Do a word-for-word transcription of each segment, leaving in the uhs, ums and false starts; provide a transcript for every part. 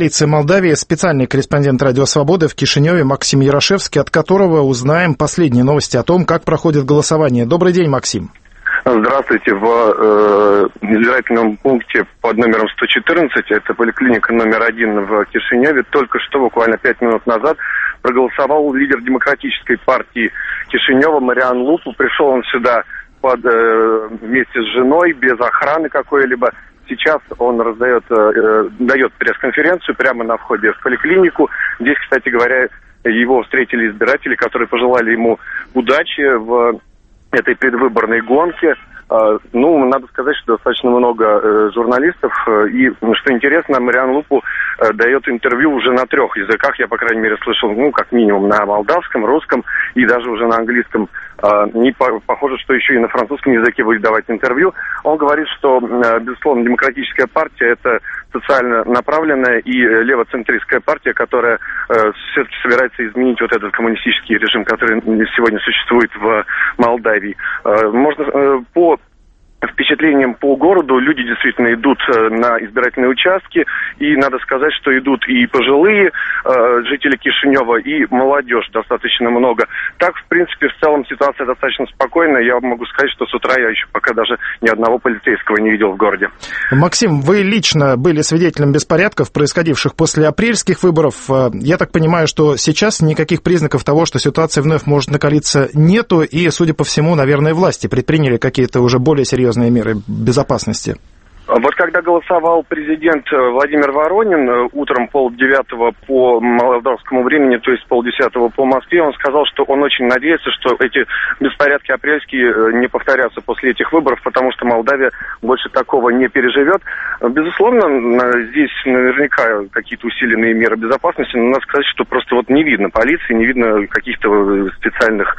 столице Молдавии специальный корреспондент «Радио Свобода» в Кишиневе Максим Ярошевский, от которого узнаем последние новости о том, как проходит голосование. Добрый день, Максим. Здравствуйте. В э, избирательном пункте под номером сто четырнадцать, это поликлиника номер один в Кишиневе, только что, буквально пять минут назад, проголосовал лидер демократической партии Кишинева Мариан Лупу. Пришел он сюда под, э, вместе с женой, без охраны какой-либо. Сейчас он раздает, э, дает пресс-конференцию прямо на входе в поликлинику. Здесь, кстати говоря, его встретили избиратели, которые пожелали ему удачи в этой предвыборной гонке. Э, ну, надо сказать, что достаточно много э, журналистов. Э, и, что интересно, Мариан Лупу э, дает интервью уже на трех языках. Я, по крайней мере, слышал, ну, как минимум, на молдавском, русском и даже уже на английском. Не по- похоже, что еще и на французском языке будет давать интервью. Он говорит, что, безусловно, демократическая партия – это социально направленная и левоцентристская партия, которая э, все-таки собирается изменить вот этот коммунистический режим, который сегодня существует в Молдавии. Э, можно э, по впечатлениям по городу люди действительно идут на избирательные участки, и надо сказать, что идут и пожилые э, жители Кишинева, и молодежь достаточно много. Так, в принципе, в целом ситуация достаточно спокойная. Я могу сказать, что с утра я еще пока даже ни одного полицейского не видел в городе. Максим, вы лично были свидетелем беспорядков, происходивших после апрельских выборов. Я так понимаю, что сейчас никаких признаков того, что ситуация вновь может накалиться, нету, и, судя по всему, наверное, власти предприняли какие-то уже более серьезные меры безопасности. Вот когда голосовал президент Владимир Воронин утром полдевятого по молдавскому времени, то есть полдесятого по Москве, он сказал, что он очень надеется, что эти беспорядки апрельские не повторятся после этих выборов, потому что Молдавия больше такого не переживет. Безусловно, здесь наверняка какие-то усиленные меры безопасности, но надо сказать, что просто вот не видно полиции, не видно каких-то специальных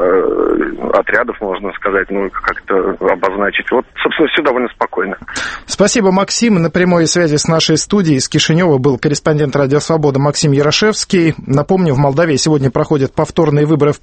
э, отрядов, можно сказать, ну, как-то обозначить. Вот, собственно, все довольно спокойно. Спасибо, Максим. На прямой связи с нашей студией из Кишинева был корреспондент «Радио Свобода» Максим Ярошевский. Напомню, в Молдавии сегодня проходят повторные выборы в